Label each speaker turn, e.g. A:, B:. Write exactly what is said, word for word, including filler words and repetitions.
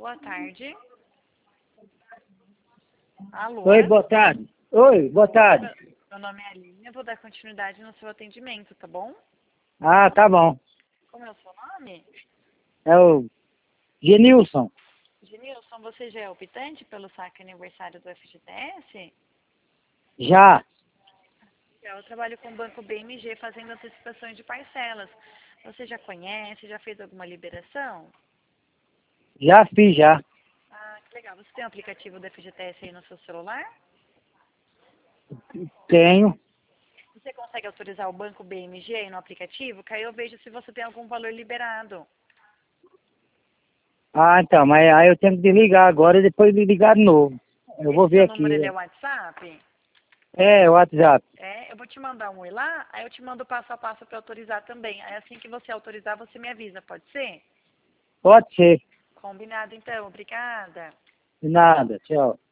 A: boa tarde. Alô?
B: Oi, boa tarde. Oi, boa tarde.
A: Meu nome é Aline, eu vou dar continuidade no seu atendimento, tá bom?
B: Ah, tá bom.
A: Como é o seu nome?
B: É o Genilson.
A: Genilson, você já é optante pelo saque aniversário do F G T S?
B: Já,
A: Eu trabalho com o Banco B M G fazendo antecipações de parcelas. Você já conhece, já fez alguma liberação?
B: já fiz já.
A: Ah, que legal. Você tem o aplicativo do F G T S aí no seu celular?
B: Tenho.
A: Você consegue autorizar o Banco B M G aí no aplicativo? Que aí eu vejo se você tem algum valor liberado.
B: Ah, então, mas aí eu tenho que desligar agora e depois de ligar de novo. Eu vou
A: Esse
B: ver
A: seu
B: aqui.
A: número ele é WhatsApp?
B: É, o WhatsApp.
A: É, eu vou te mandar um oi lá, aí eu te mando passo a passo para autorizar também. Aí assim que você autorizar, você me avisa, pode ser?
B: Pode ser.
A: Combinado então, obrigada.
B: De nada, tchau.